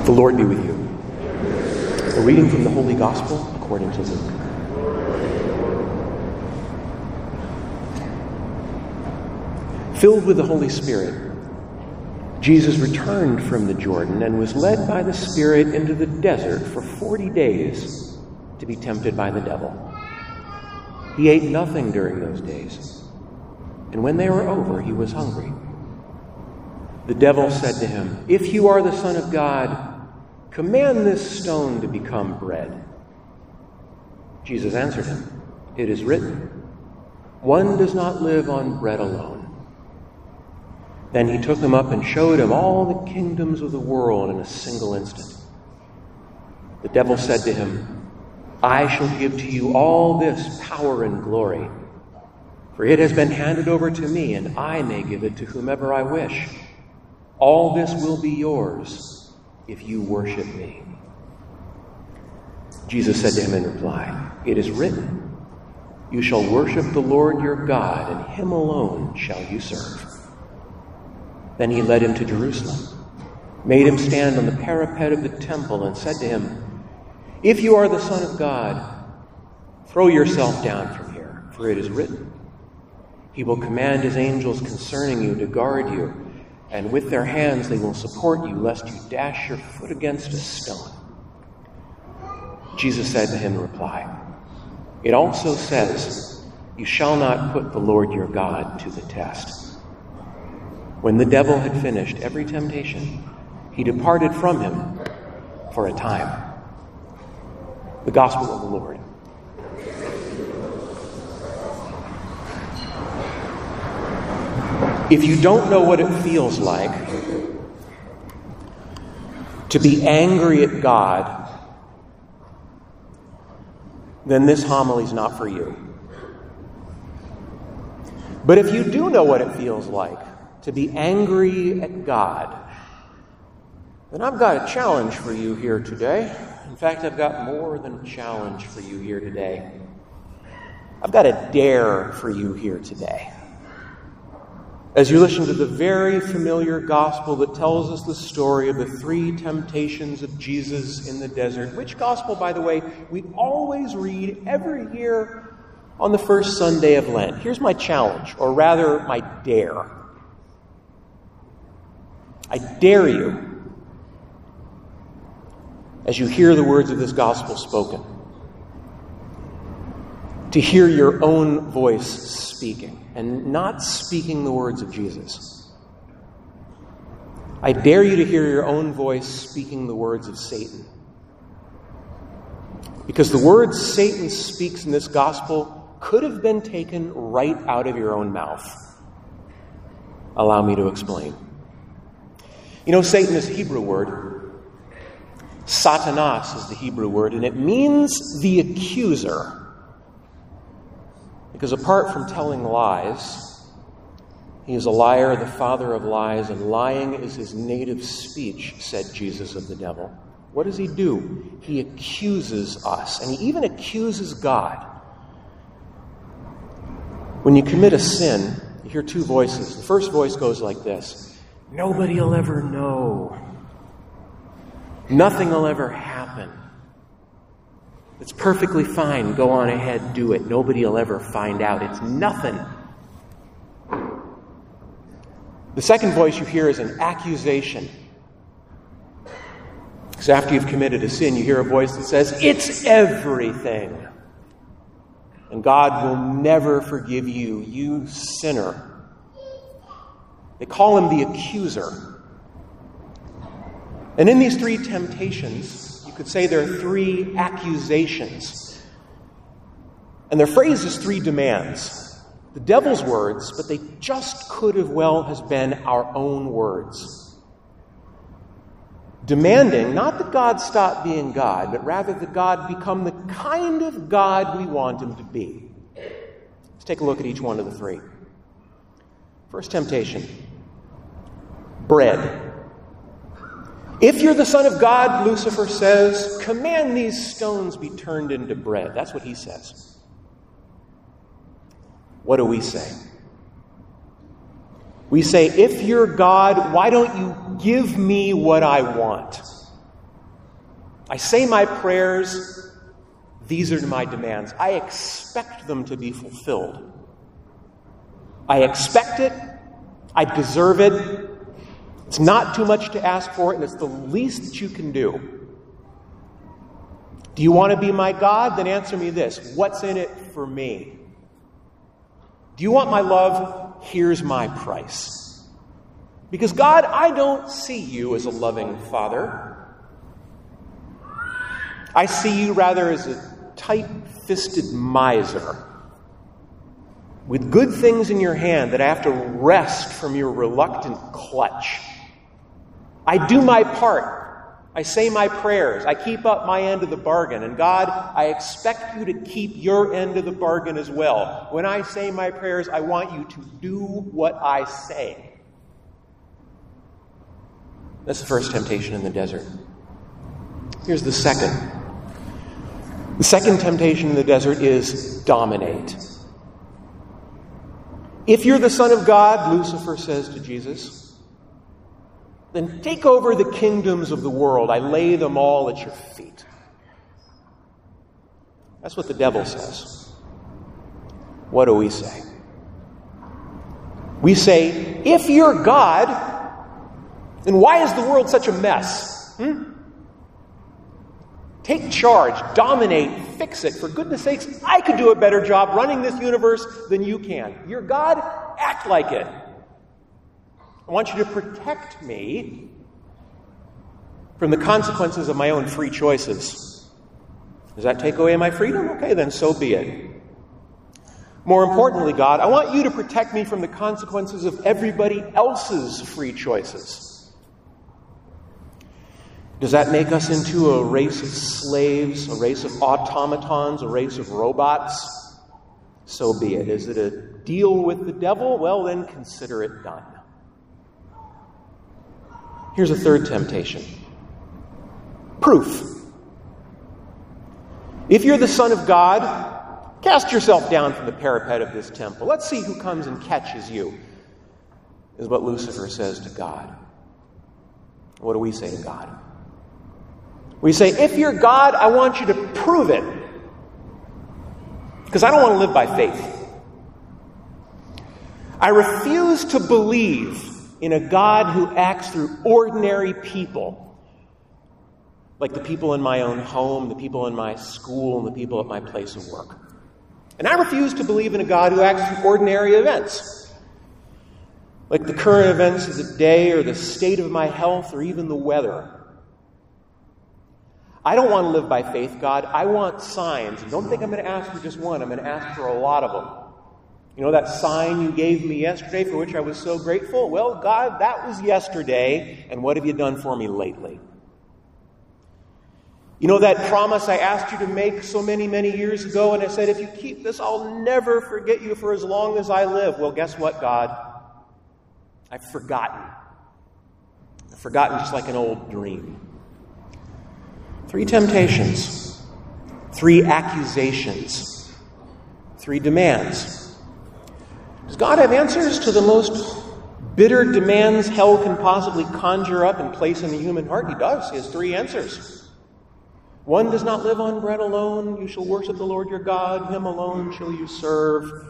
The Lord be with you. A reading from the Holy Gospel according to Luke. Filled with the Holy Spirit, Jesus returned from the Jordan and was led by the Spirit into the desert for 40 days to be tempted by the devil. He ate nothing during those days, and when they were over, he was hungry. The devil said to him, "If you are the Son of God, command this stone to become bread." Jesus answered him, "It is written, 'One does not live on bread alone.'" Then he took him up and showed him all the kingdoms of the world in a single instant. The devil said to him, "I shall give to you all this power and glory, for it has been handed over to me, and I may give it to whomever I wish. All this will be yours if you worship me." Jesus said to him in reply, "It is written, 'You shall worship the Lord your God, and him alone shall you serve.'" Then he led him to Jerusalem, made him stand on the parapet of the temple, and said to him, "If you are the Son of God, throw yourself down from here, for it is written, 'He will command his angels concerning you to guard you, and with their hands they will support you, lest you dash your foot against a stone.'" Jesus said to him in reply, "It also says, 'You shall not put the Lord your God to the test.'" When the devil had finished every temptation, he departed from him for a time. The Gospel of the Lord. If you don't know what it feels like to be angry at God, then this homily is not for you. But if you do know what it feels like to be angry at God, then I've got a challenge for you here today. In fact, I've got more than a challenge for you here today. I've got a dare for you here today. As you listen to the very familiar gospel that tells us the story of the 3 temptations of Jesus in the desert, which gospel, by the way, we always read every year on the first Sunday of Lent. Here's my challenge, or rather my dare. I dare you, as you hear the words of this gospel spoken, to hear your own voice speaking and not speaking the words of Jesus. I dare you to hear your own voice speaking the words of Satan. Because the words Satan speaks in this gospel could have been taken right out of your own mouth. Allow me to explain. You know, Satan is a Hebrew word. Satanas is the Hebrew word, and it means the accuser. Because apart from telling lies, he is a liar, the father of lies, and lying is his native speech, said Jesus of the devil. What does he do? He accuses us, and he even accuses God. When you commit a sin, you hear 2 voices. The first voice goes like this: "Nobody will ever know. Nothing will ever happen. It's perfectly fine. Go on ahead, do it. Nobody will ever find out. It's nothing." The second voice you hear is an accusation. Because after you've committed a sin, you hear a voice that says, "It's everything. And God will never forgive you, you sinner." They call him the accuser. And in these 3 temptations, you could say there are 3 accusations. And they're phrased as 3 demands. The devil's words, but they just could have well has been our own words. Demanding not that God stop being God, but rather that God become the kind of God we want him to be. Let's take a look at each one of the 3. First temptation. Bread. If you're the Son of God, Lucifer says, command these stones be turned into bread. That's what he says. What do we say? We say, if you're God, why don't you give me what I want? I say my prayers. These are my demands. I expect them to be fulfilled. I expect it. I deserve it. It's not too much to ask for, and it's the least that you can do. Do you want to be my God? Then answer me this. What's in it for me? Do you want my love? Here's my price. Because God, I don't see you as a loving Father. I see you rather as a tight-fisted miser with good things in your hand that I have to wrest from your reluctant clutch. I do my part. I say my prayers. I keep up my end of the bargain. And God, I expect you to keep your end of the bargain as well. When I say my prayers, I want you to do what I say. That's the first temptation in the desert. Here's the second. The second temptation in the desert is dominate. If you're the Son of God, Lucifer says to Jesus, then take over the kingdoms of the world. I lay them all at your feet. That's what the devil says. What do we say? We say, if you're God, then why is the world such a mess? Take charge, dominate, fix it. For goodness sakes, I could do a better job running this universe than you can. You're God, act like it. I want you to protect me from the consequences of my own free choices. Does that take away my freedom? Okay, then so be it. More importantly, God, I want you to protect me from the consequences of everybody else's free choices. Does that make us into a race of slaves, a race of automatons, a race of robots? So be it. Is it a deal with the devil? Well, then consider it done. Here's a third temptation. Proof. If you're the Son of God, cast yourself down from the parapet of this temple. Let's see who comes and catches you, is what Lucifer says to God. What do we say to God? We say, if you're God, I want you to prove it. Because I don't want to live by faith. I refuse to believe in a God who acts through ordinary people, like the people in my own home, the people in my school, and the people at my place of work. And I refuse to believe in a God who acts through ordinary events, like the current events of the day or the state of my health or even the weather. I don't want to live by faith, God. I want signs. And don't think I'm going to ask for just one. I'm going to ask for a lot of them. You know that sign you gave me yesterday for which I was so grateful? Well, God, that was yesterday. And what have you done for me lately? You know that promise I asked you to make so many, many years ago? And I said, if you keep this, I'll never forget you for as long as I live. Well, guess what, God? I've forgotten. I've forgotten just like an old dream. 3 temptations, 3 accusations, 3 demands. Does God have answers to the most bitter demands hell can possibly conjure up and place in the human heart? He does. He has 3 answers. 1 does not live on bread alone. You shall worship the Lord your God. Him alone shall you serve.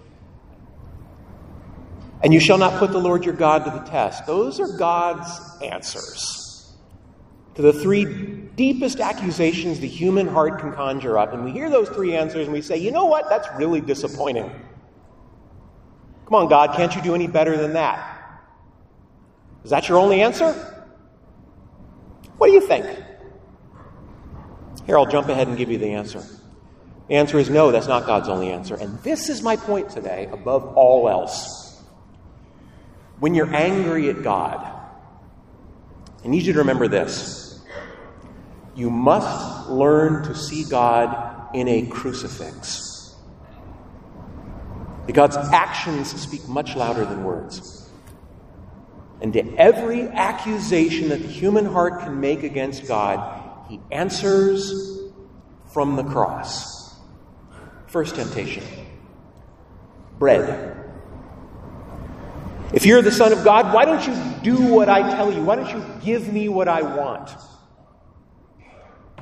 And you shall not put the Lord your God to the test. Those are God's answers to the 3 deepest accusations the human heart can conjure up. And we hear those 3 answers and we say, you know what? That's really disappointing. Come on, God, can't you do any better than that? Is that your only answer? What do you think? Here, I'll jump ahead and give you the answer. The answer is no, that's not God's only answer. And this is my point today, above all else. When you're angry at God, I need you to remember this. You must learn to see God in a crucifix. God's actions speak much louder than words. And to every accusation that the human heart can make against God, he answers from the cross. First temptation. Bread. If you're the Son of God, why don't you do what I tell you? Why don't you give me what I want?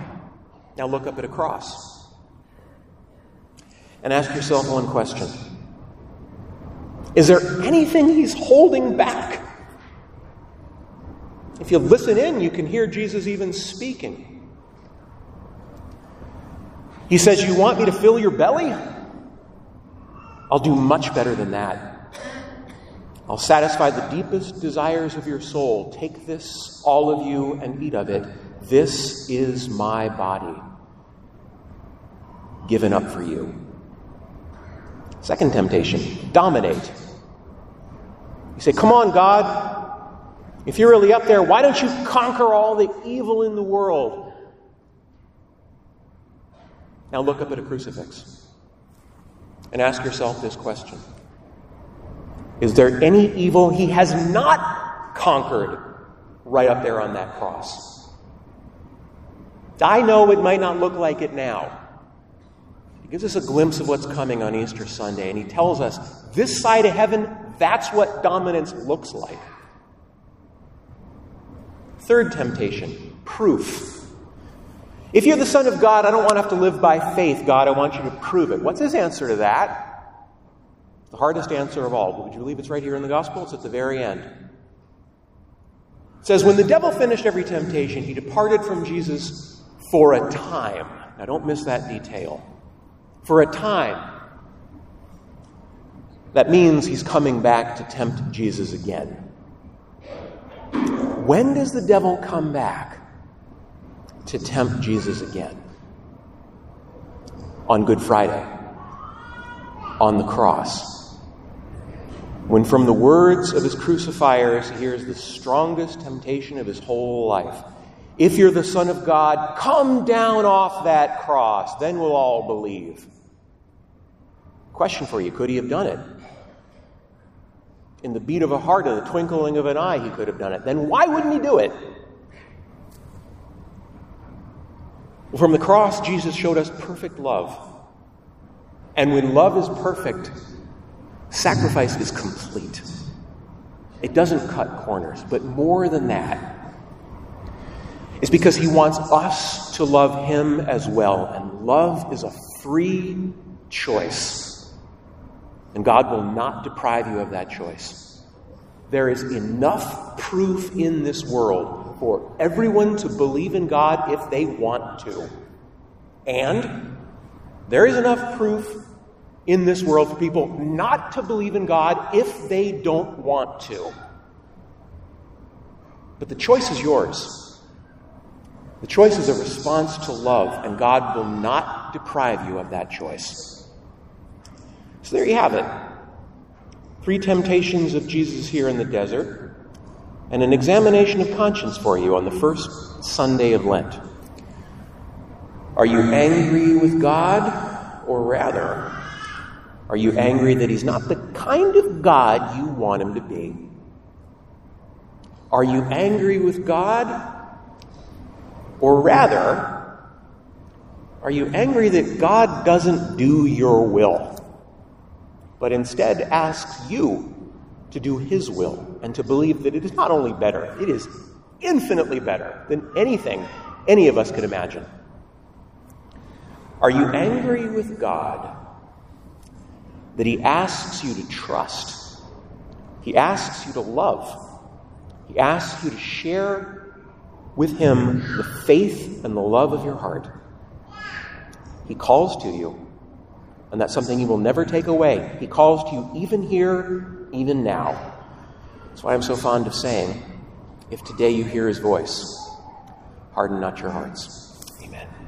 Now look up at a cross and ask yourself one question. Is there anything he's holding back? If you listen in, you can hear Jesus even speaking. He says, "You want me to fill your belly? I'll do much better than that. I'll satisfy the deepest desires of your soul. Take this, all of you, and eat of it. This is my body, given up for you." Second temptation, dominate. You say, "Come on, God. If you're really up there, why don't you conquer all the evil in the world?" Now look up at a crucifix and ask yourself this question. Is there any evil he has not conquered right up there on that cross? I know it might not look like it now. He gives us a glimpse of what's coming on Easter Sunday, and he tells us, this side of heaven, that's what dominance looks like. Third temptation, proof. If you're the Son of God, I don't want to have to live by faith, God. I want you to prove it. What's his answer to that? The hardest answer of all. Would you believe it's right here in the Gospel? It's at the very end. It says, when the devil finished every temptation, he departed from Jesus for a time. Now don't miss that detail. For a time. That means he's coming back to tempt Jesus again. When does the devil come back to tempt Jesus again? On Good Friday. On the cross. When from the words of his crucifiers he hears the strongest temptation of his whole life. If you're the Son of God, come down off that cross. Then we'll all believe. Question for you, could he have done it? In the beat of a heart, in the twinkling of an eye, he could have done it. Then why wouldn't he do it? Well, from the cross, Jesus showed us perfect love. And when love is perfect, sacrifice is complete. It doesn't cut corners, but more than that, it's because he wants us to love him as well. And love is a free choice. And God will not deprive you of that choice. There is enough proof in this world for everyone to believe in God if they want to. And there is enough proof in this world for people not to believe in God if they don't want to. But the choice is yours. The choice is a response to love, and God will not deprive you of that choice. So there you have it. 3 temptations of Jesus here in the desert, and an examination of conscience for you on the first Sunday of Lent. Are you angry with God, or rather, are you angry that he's not the kind of God you want him to be? Are you angry with God, or rather, are you angry that God doesn't do your will, but instead asks you to do his will and to believe that it is not only better, it is infinitely better than anything any of us could imagine? Are you angry with God that he asks you to trust? He asks you to love. He asks you to share with him the faith and the love of your heart. He calls to you. And that's something he will never take away. He calls to you even here, even now. That's why I'm so fond of saying, if today you hear his voice, harden not your hearts. Amen.